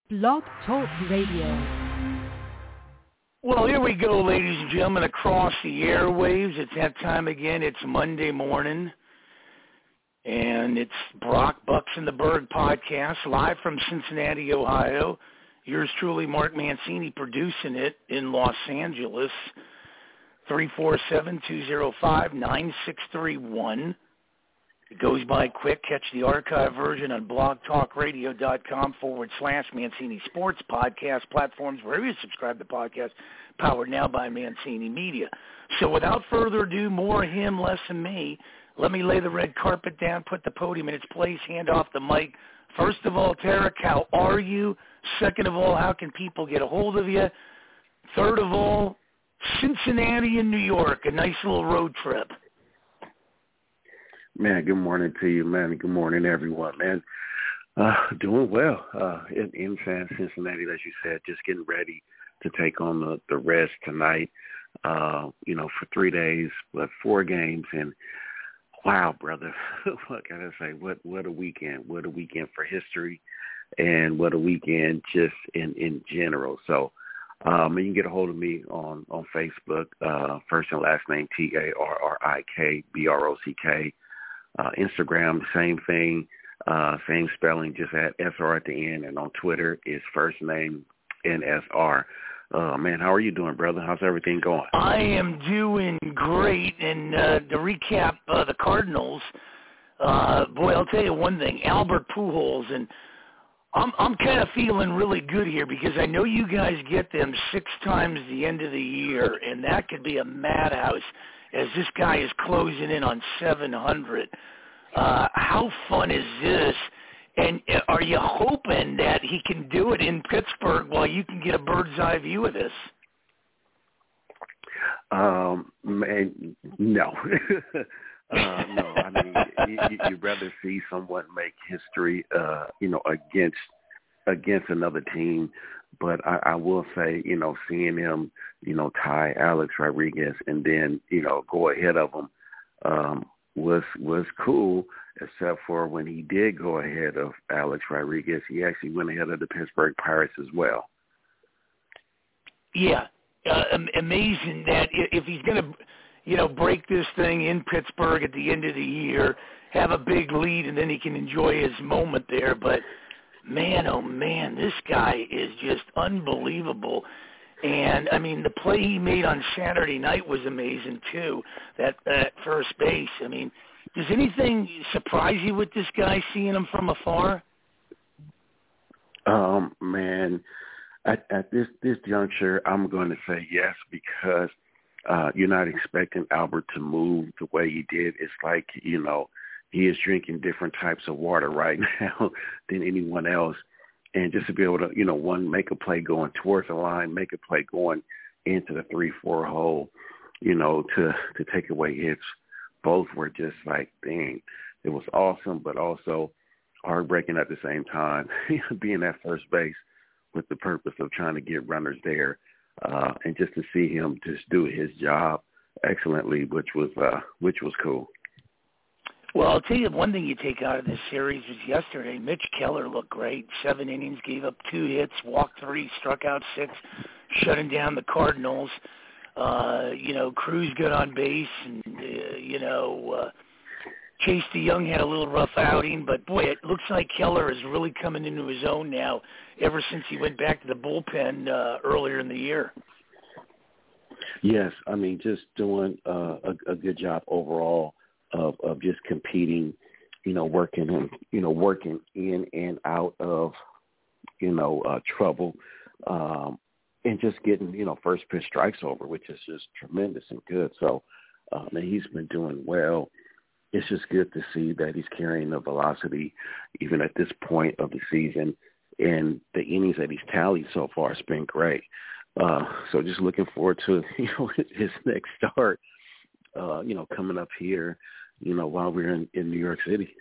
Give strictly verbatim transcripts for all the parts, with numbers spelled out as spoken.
Blog Talk Radio. Well, here we go, ladies and gentlemen, across the airwaves. It's that time again. It's Monday morning, and it's Brock Bucks in the Berg podcast, live from Cincinnati, Ohio. Yours truly, Mark Mancini, producing it in Los Angeles. three four seven, two zero five, nine six three one. It goes by quick. Catch the archive version on blogtalkradio.com forward slash Mancini Sports Podcast platforms, wherever you subscribe to podcasts, powered now by Mancini Media. So without further ado, more him, less than me. Let me lay the red carpet down, put the podium in its place, hand off the mic. First of all, Tarek, how are you? Second of all, how can people get a hold of you? Third of all, Cincinnati and New York, a nice little road trip. Man, good morning to you, man. Good morning, everyone, man. Uh, doing well uh, in, in Cincinnati, as you said, just getting ready to take on the, the Reds tonight, uh, you know, for three days, but four games. And, wow, brother, what can I say? What what a weekend. What a weekend for history, and what a weekend just in, in general. So, Um, you can get a hold of me on, on Facebook, uh, first and last name, T A R R I K B R O C K. Uh, Instagram, same thing, uh, same spelling, just add S R at the end. And on Twitter, it's first name N S R. Uh, man, how are you doing, brother? How's everything going? I am doing great. And uh, to recap uh, the Cardinals, uh, boy, I'll tell you one thing, Albert Pujols, and I'm I'm kind of feeling really good here because I know you guys get them six times the end of the year, and that could be a madhouse as this guy is closing in on seven hundred. Uh, how fun is this? And are you hoping that he can do it in Pittsburgh while you can get a bird's eye view of this? Um, man, no. Uh, no, I mean, you, you'd rather see someone make history, uh, you know, against against another team. But I, I will say, you know, seeing him, you know, tie Alex Rodriguez and then, you know, go ahead of him um, was was cool, except for when he did go ahead of Alex Rodriguez, he actually went ahead of the Pittsburgh Pirates as well. Yeah, uh, amazing that if he's going to, you know, break this thing in Pittsburgh at the end of the year, have a big lead, and then he can enjoy his moment there. But, man, oh, man, this guy is just unbelievable. And, I mean, the play he made on Saturday night was amazing, too, that, that first base. I mean, does anything surprise you with this guy, seeing him from afar? Um, man, at, at this, this juncture, I'm going to say yes because – Uh, you're not expecting Albert to move the way he did. It's like, you know, he is drinking different types of water right now than anyone else. And just to be able to, you know, one, make a play going towards the line, make a play going into the three four hole, you know, to, to take away hits. Both were just like, dang, it was awesome, but also heartbreaking at the same time, being at first base with the purpose of trying to get runners there. Uh, and just to see him just do his job excellently, which was uh, which was cool. Well, I'll tell you one thing you take out of this series was yesterday. Mitch Keller looked great. Seven innings, gave up two hits, walked three, struck out six, shutting down the Cardinals. Uh, you know, Cruz got on base, and uh, you know, uh, Chase DeYoung had a little rough outing. But boy, it looks like Keller is really coming into his own now, ever since he went back to the bullpen uh, earlier in the year. Yes, I mean, just doing uh, a, a good job overall of, of just competing, you know, working and, you know, working in and out of, you know, uh, trouble um, and just getting, you know, first pitch strikes over, which is just tremendous and good. So, uh, man, he's been doing well. It's just good to see that he's carrying the velocity even at this point of the season. And the innings that he's tallied so far has been great. Uh, so just looking forward to, you know, his next start, uh, you know, coming up here, you know, while we're in, in New York City.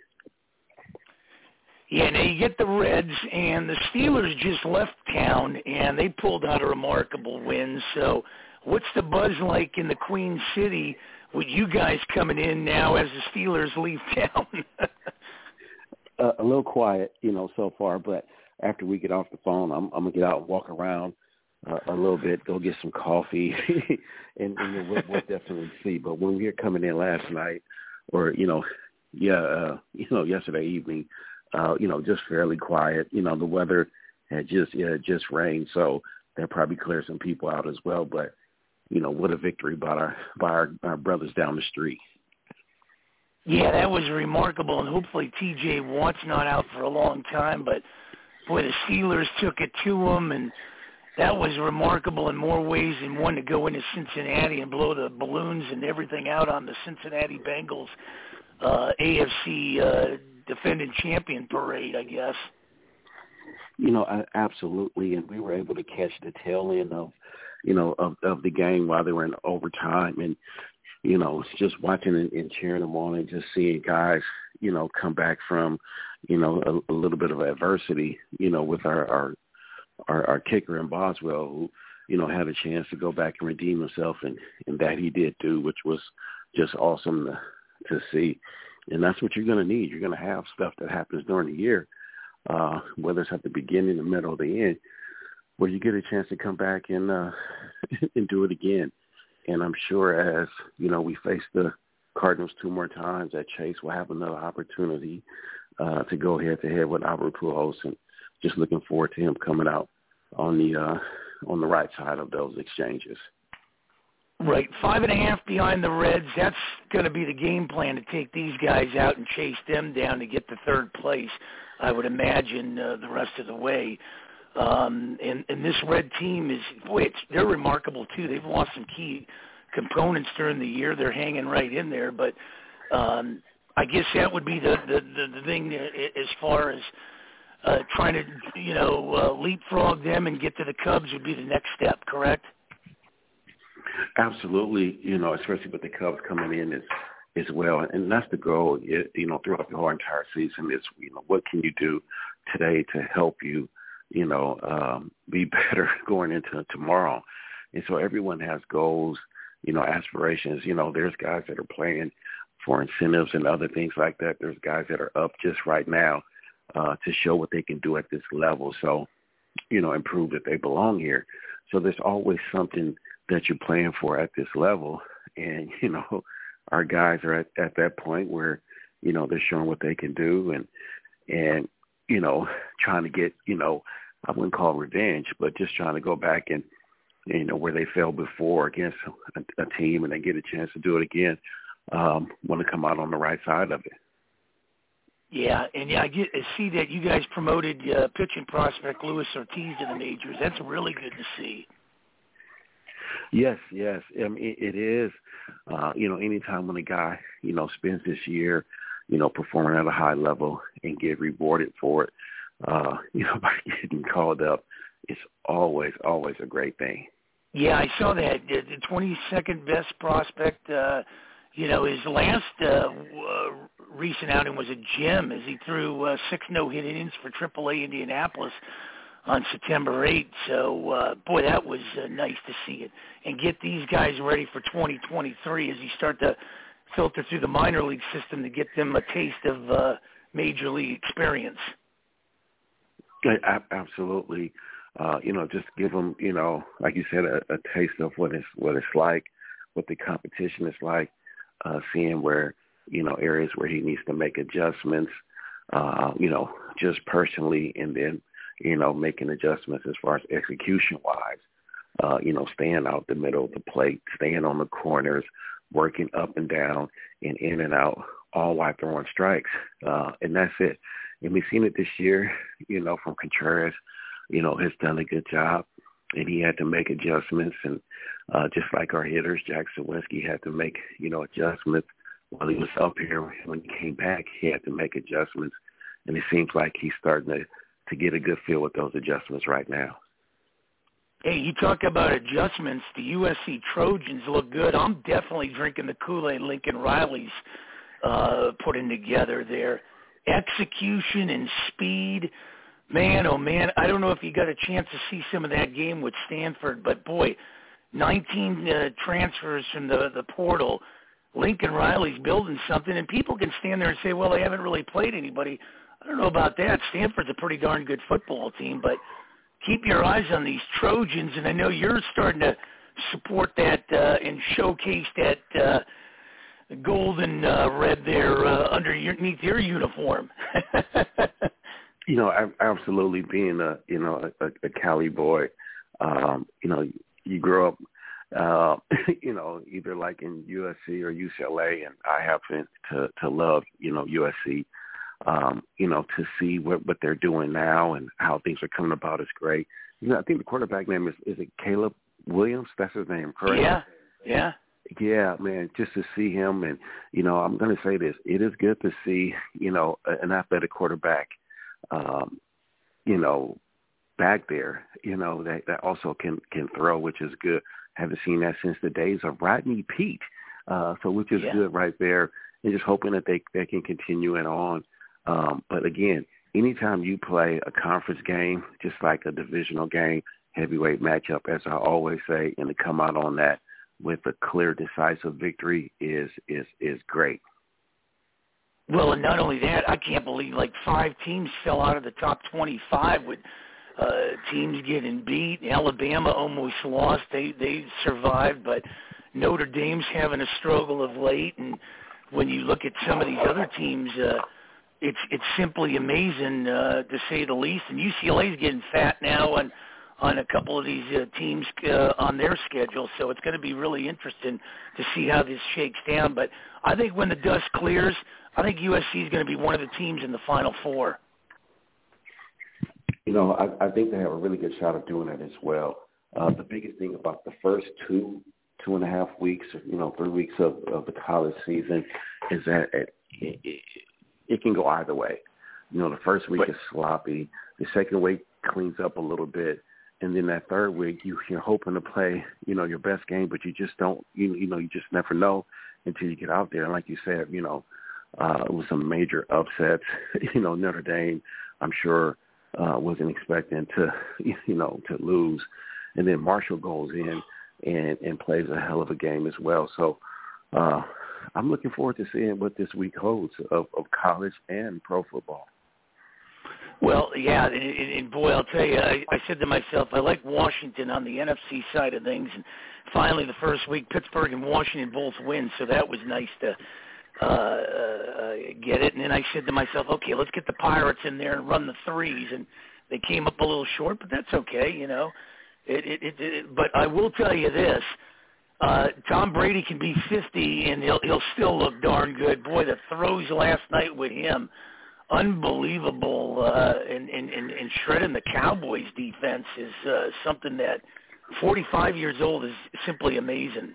Yeah, now you get the Reds, and the Steelers just left town, and they pulled out a remarkable win. So what's the buzz like in the Queen City with you guys coming in now as the Steelers leave town? uh, a little quiet, you know, so far, but after we get off the phone, I'm, I'm going to get out and walk around uh, a little bit, go get some coffee, and, and then we'll, we'll definitely see. But when we were coming in last night, or, you know, yeah, uh, you know, yesterday evening, uh, you know, just fairly quiet. You know, the weather had just, yeah, it just rained, so that probably cleared some people out as well. But, you know, what a victory by our, by our, our brothers down the street. Yeah, that was remarkable, and hopefully T J Watt's not out for a long time. But, boy, the Steelers took it to them, and that was remarkable in more ways than one to go into Cincinnati and blow the balloons and everything out on the Cincinnati Bengals uh, A F C uh, defending champion parade, I guess. You know, I, absolutely, and we were able to catch the tail end of, you know, of, of the game while they were in overtime, and you know, just watching and, and cheering them on, and just seeing guys, you know, come back from, you know, a, a little bit of adversity, you know, with our, our our our kicker in Boswell, who, you know, had a chance to go back and redeem himself, and, and that he did too, which was just awesome to, to see. And that's what you're going to need. You're going to have stuff that happens during the year, uh, whether it's at the beginning, the middle, or the end, where you get a chance to come back and uh, and do it again. And I'm sure as, you know, we face the Cardinals two more times, that Chase will have another opportunity uh, to go head-to-head with Albert Pujols, and just looking forward to him coming out on the uh, on the right side of those exchanges. Right, five and a half behind the Reds. That's going to be the game plan, to take these guys out and chase them down to get to third place, I would imagine, uh, the rest of the way. Um, and, and this Red team is, boy, it's, they're remarkable, too. They've lost some key components during the year. They're hanging right in there. But um, I guess that would be the, the, the, the thing as far as uh, trying to, you know, uh, leapfrog them and get to the Cubs would be the next step, correct? Absolutely. You know, especially with the Cubs coming in as, as well. And that's the goal, it, you know, throughout the whole entire season is, you know, what can you do today to help you, you know, um, be better going into tomorrow. And so everyone has goals, you know, aspirations. You know, there's guys that are playing for incentives and other things like that. There's guys that are up just right now uh, to show what they can do at this level. So, you know, and prove that they belong here. So there's always something that you're playing for at this level. And, you know, our guys are at, at that point where, you know, they're showing what they can do and, and, you know, trying to get, you know, I wouldn't call it revenge, but just trying to go back and, you know, where they fell before against a, a team and they get a chance to do it again, um, want to come out on the right side of it. Yeah, and yeah, I get I see that you guys promoted uh, pitching prospect Luis Ortiz to the majors. That's really good to see. Yes, yes. I mean, it, it is. Uh, you know, anytime when a guy, you know, spends this year, you know, performing at a high level and get rewarded for it, uh, you know, by getting called up, it's always, always a great thing. Yeah, I saw that. The twenty-second best prospect, uh, you know, his last uh, uh, recent outing was a gem as he threw uh, six no-hit innings for triple A Indianapolis on September eighth. So, uh, boy, that was uh, nice to see it. And get these guys ready for twenty twenty-three as you start to filter through the minor league system to get them a taste of uh, major league experience. Absolutely. Uh, you know, just give them, you know, like you said, a, a taste of what it's, what it's like, what the competition is like, uh, seeing where, you know, areas where he needs to make adjustments, uh, you know, just personally, and then, you know, making adjustments as far as execution-wise, uh, you know, staying out the middle of the plate, staying on the corners, working up and down and in and out, all while throwing strikes. Uh, and that's it. And we've seen it this year, you know, from Contreras, you know, has done a good job. And he had to make adjustments. And uh, just like our hitters, Jack Sawinski had to make, you know, adjustments while he was up here. When he came back, he had to make adjustments. And it seems like he's starting to, to get a good feel with those adjustments right now. Hey, you talk about adjustments. The U S C Trojans look good. I'm definitely drinking the Kool-Aid Lincoln Riley's uh, putting together there. Execution and speed. Man, oh, man, I don't know if you got a chance to see some of that game with Stanford, but, boy, nineteen uh, transfers from the, the portal. Lincoln Riley's building something, and people can stand there and say, well, they haven't really played anybody. I don't know about that. Stanford's a pretty darn good football team, but keep your eyes on these Trojans, and I know you're starting to support that uh, and showcase that uh, golden uh, red there uh, underneath your uniform. You know, I, absolutely. Being a you know a, a Cali boy, um, you know, you grow up, uh, you know, either like in U S C or U C L A, and I happen to to love you know U S C. Um, you know, to see what, what they're doing now and how things are coming about is great. You know, I think the quarterback name is, is it Caleb Williams? That's his name, correct? Yeah, yeah. Yeah, man, just to see him. And, you know, I'm going to say this. It is good to see, you know, an athletic quarterback, um, you know, back there, you know, that, that also can, can throw, which is good. Haven't seen that since the days of Rodney Peete, uh, so which is yeah. good right there. And just hoping that they, they can continue it on. Um, but, again, anytime you play a conference game, just like a divisional game, heavyweight matchup, as I always say, and to come out on that with a clear, decisive victory is is is great. Well, and not only that, I can't believe like five teams fell out of the top twenty-five with uh, teams getting beat. Alabama almost lost. They, they survived, but Notre Dame's having a struggle of late. And when you look at some of these other teams, uh, It's it's simply amazing, uh, to say the least. And U C L A's getting fat now on, on a couple of these uh, teams uh, on their schedule. So it's going to be really interesting to see how this shakes down. But I think when the dust clears, I think U S C is going to be one of the teams in the Final Four. You know, I, I think they have a really good shot of doing that as well. Uh, the biggest thing about the first two, two and a half weeks, you know, three weeks of, of the college season is that it, it, it can go either way. You know, the first week is sloppy. The second week cleans up a little bit. And then that third week, you, you're hoping to play, you know, your best game, but you just don't, you, you know, you just never know until you get out there. And like you said, you know, uh, it was some major upsets. You know, Notre Dame, I'm sure, uh, wasn't expecting to, you know, to lose. And then Marshall goes in and, and plays a hell of a game as well. So, uh, I'm looking forward to seeing what this week holds of, of college and pro football. Well, yeah, and, and boy, I'll tell you, I, I said to myself, I like Washington on the N F C side of things, and finally the first week, Pittsburgh and Washington both win, so that was nice to uh, uh, get it. And then I said to myself, okay, let's get the Pirates in there and run the threes, and they came up a little short, but that's okay, you know. It, it, it, it, but I will tell you this. Uh, Tom Brady can be fifty, and he'll he'll still look darn good. Boy, the throws last night with him, unbelievable. Uh, and, and, and, and shredding the Cowboys' defense is uh, something that forty-five years old is simply amazing.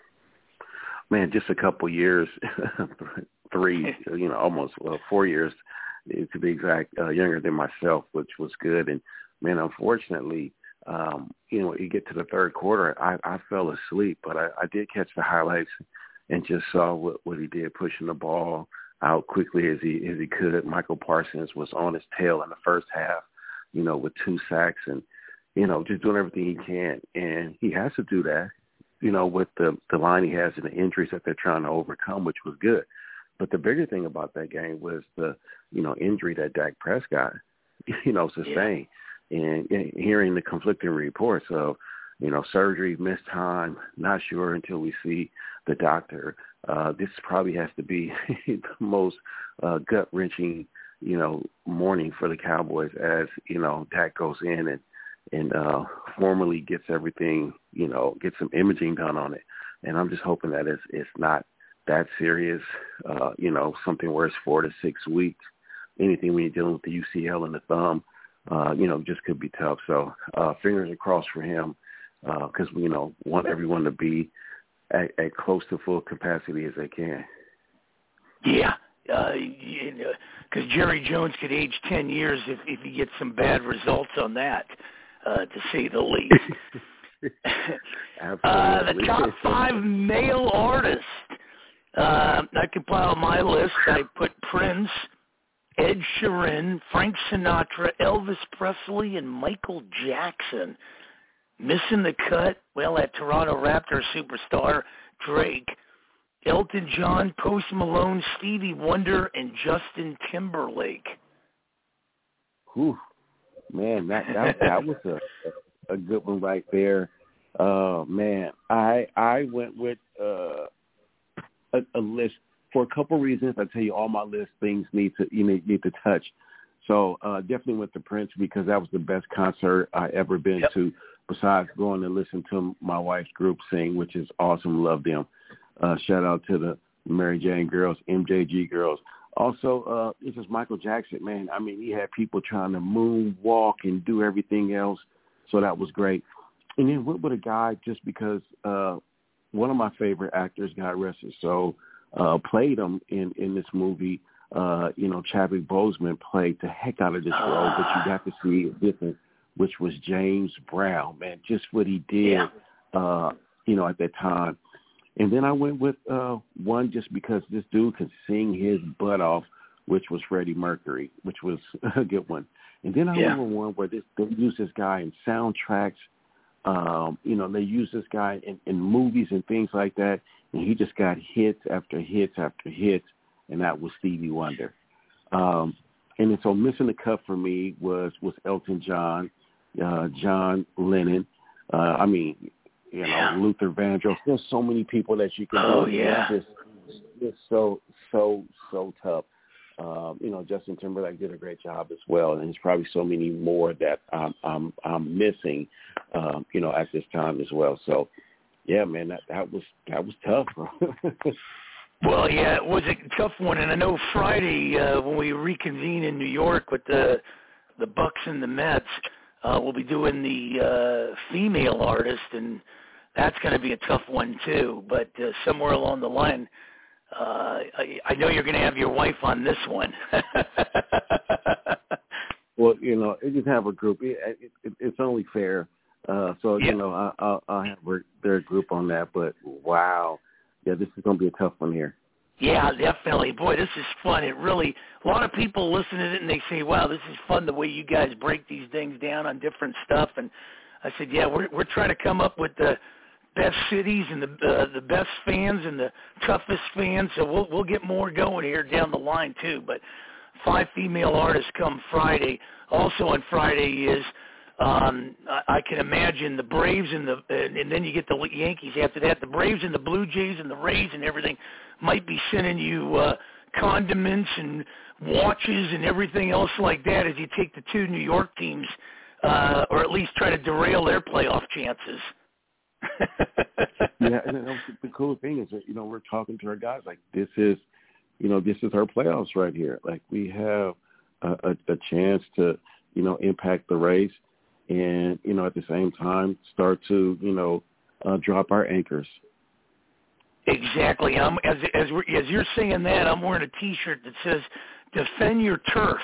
Man, just a couple years, three, you know, almost well, four years, to be exact, uh, younger than myself, which was good. And, man, unfortunately, Um, you know, you get to the third quarter, I, I fell asleep, but I, I did catch the highlights and just saw what, what he did, pushing the ball out quickly as he as he could. Michael Parsons was on his tail in the first half, you know, with two sacks and, you know, just doing everything he can. And he has to do that, you know, with the, the line he has and the injuries that they're trying to overcome, which was good. But the bigger thing about that game was the, you know, injury that Dak Prescott, you know, sustained. Yeah. And hearing the conflicting reports of, you know, surgery, missed time, not sure until we see the doctor. Uh, this probably has to be the most uh, gut-wrenching, you know, morning for the Cowboys as, you know, Dak goes in and, and uh, formally gets everything, you know, gets some imaging done on it. And I'm just hoping that it's, it's not that serious, uh, you know, something where it's four to six weeks. Anything when you're dealing with the U C L and the thumb, Uh, you know, just could be tough. So uh, fingers are crossed for him because uh, we, you know, want everyone to be at, at close to full capacity as they can. Yeah, because uh, Jerry Jones could age ten years if, if he gets some bad results on that, uh, to say the least. uh, the top five male artists. Uh, I compiled my list. I put Prince, Ed Sheeran, Frank Sinatra, Elvis Presley, and Michael Jackson. Missing the cut, well, that Toronto Raptors superstar, Drake, Elton John, Post Malone, Stevie Wonder, and Justin Timberlake. whew, man, that that that was a a good one right there. Uh, man, I I went with uh, a, a list for a couple reasons. I tell you, all my list things need to you need, need to touch. So uh, definitely went to Prince because that was the best concert I ever been yep. to. Besides going to listen to my wife's group sing, which is awesome, love them. Uh, shout out to the Mary Jane girls, M J G girls. Also, uh, this is Michael Jackson, man. I mean, he had people trying to moonwalk and do everything else, so that was great. And then went with a guy just because uh, one of my favorite actors, God rest his soul, uh, played him in, in this movie. Uh, you know, Chadwick Boseman played the heck out of this role, but you got to see it different, which was James Brown, man, just what he did, yeah. uh, you know, at that time. And then I went with uh, one just because this dude could sing his butt off, which was Freddie Mercury, which was a good one. And then I yeah. went with one where this, they use this guy in soundtracks. Um, you know, they use this guy in, in movies and things like that, and he just got hits after hits after hits, and that was Stevie Wonder. Um, and then so missing the cut for me was, was Elton John, uh, John Lennon. Uh, I mean, you know, yeah. Luther Vandross. There's so many people that you can Oh, do. yeah. It's, just, it's so, so, so tough. Um, you know, Justin Timberlake did a great job as well, and there's probably so many more that I'm I'm, I'm missing, um, you know, at this time as well. So, yeah, man, that, that was that was tough, bro. Well, yeah, it was a tough one, and I know Friday uh, when we reconvene in New York with the the Bucks and the Mets, uh, we'll be doing the uh, female artist, and that's going to be a tough one too. But uh, somewhere along the line, uh, I, I know you're going to have your wife on this one. Well, you know, you just have a group. It, it, it, it's only fair. Uh, so, yeah. you know, I, I'll, I'll have their group on that. But, wow, yeah, this is going to be a tough one here. Yeah, definitely. Boy, this is fun. It really, a lot of people listen to it and they say, wow, this is fun the way you guys break these things down on different stuff. And I said, yeah, we're we're trying to come up with the best cities and the uh, the best fans and the toughest fans. So we'll we'll get more going here down the line too. But five female artists come Friday. Also on Friday is um, I, I can imagine the Braves and the and, and then you get the Yankees after that. The Braves and the Blue Jays and the Rays and everything might be sending you uh, condiments and watches and everything else like that as you take the two New York teams, uh, or at least try to derail their playoff chances. Yeah, and the, the cool thing is that, you know, we're talking to our guys like this is, you know, this is our playoffs right here. Like we have a, a, a chance to, you know, impact the race and, you know, at the same time start to, you know, uh, drop our anchors. Exactly. I'm, as as we're, as you're saying that, I'm wearing a T-shirt that says "Defend Your Turf."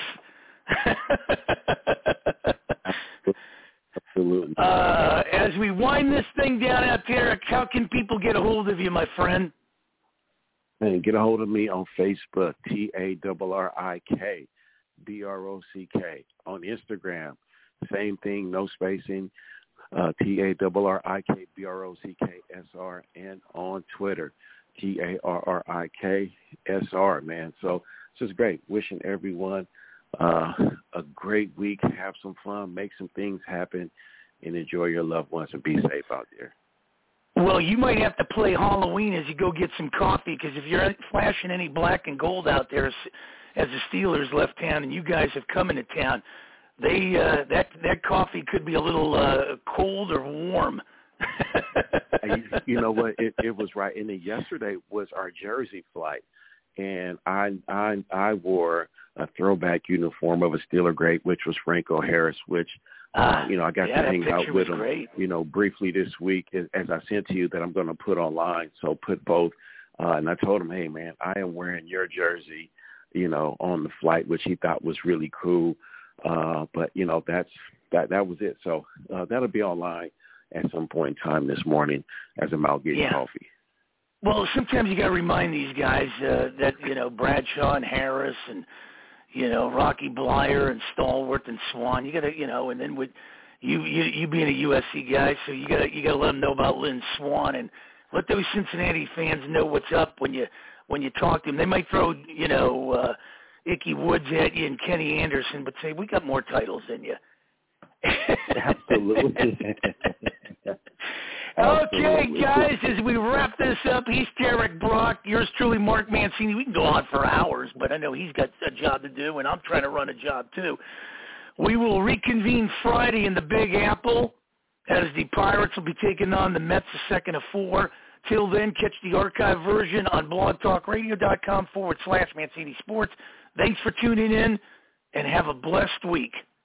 Absolutely. Uh, as we wind this thing down out there, how can people get a hold of you, my friend? And get a hold of me on Facebook, T A R R I K B R O C K. On Instagram, same thing, no spacing. Uh, T A R R I K B R O C K S R, and on Twitter, T A R R I K S R, man. So it's just great. Wishing everyone uh, a great week. Have some fun, make some things happen, and enjoy your loved ones and be safe out there. Well, you might have to play Halloween as you go get some coffee, because if you're flashing any black and gold out there as, as the Steelers left town and you guys have come into town, They uh, that that coffee could be a little uh, cold or warm. you, you know what? It, it was right. And then yesterday was our Jersey flight, and I I I wore a throwback uniform of a Steeler great, which was Franco Harris. Which uh, you know I got yeah, to hang out with him. Great. You know, briefly this week, as, as I sent to you that I'm going to put online. So put both. Uh, and I told him, hey man, I am wearing your jersey, you know, on the flight, which he thought was really cool. Uh, but, you know, that's that that was it. So uh, that'll be online at some point in time this morning as I'm out getting yeah. coffee. Well, sometimes you got to remind these guys uh, that, you know, Bradshaw and Harris and, you know, Rocky Blyer and Stallworth and Swan, you got to, you know, and then with you, you, you being a U S C guy, so you got to, you got to let them know about Lynn Swan and let those Cincinnati fans know what's up when you, when you talk to them. They might throw, you know, uh, Ickey Woods at you and Kenny Anderson, but say, we got more titles than you. Absolutely. Okay, guys, as we wrap this up, he's Derek Brock. Yours truly, Mark Mancini. We can go on for hours, but I know he's got a job to do, and I'm trying to run a job, too. We will reconvene Friday in the Big Apple as the Pirates will be taking on the Mets the second of four. Till then, catch the archive version on blogtalkradio.com forward slash Mancini Sports. Thanks for tuning in, and have a blessed week.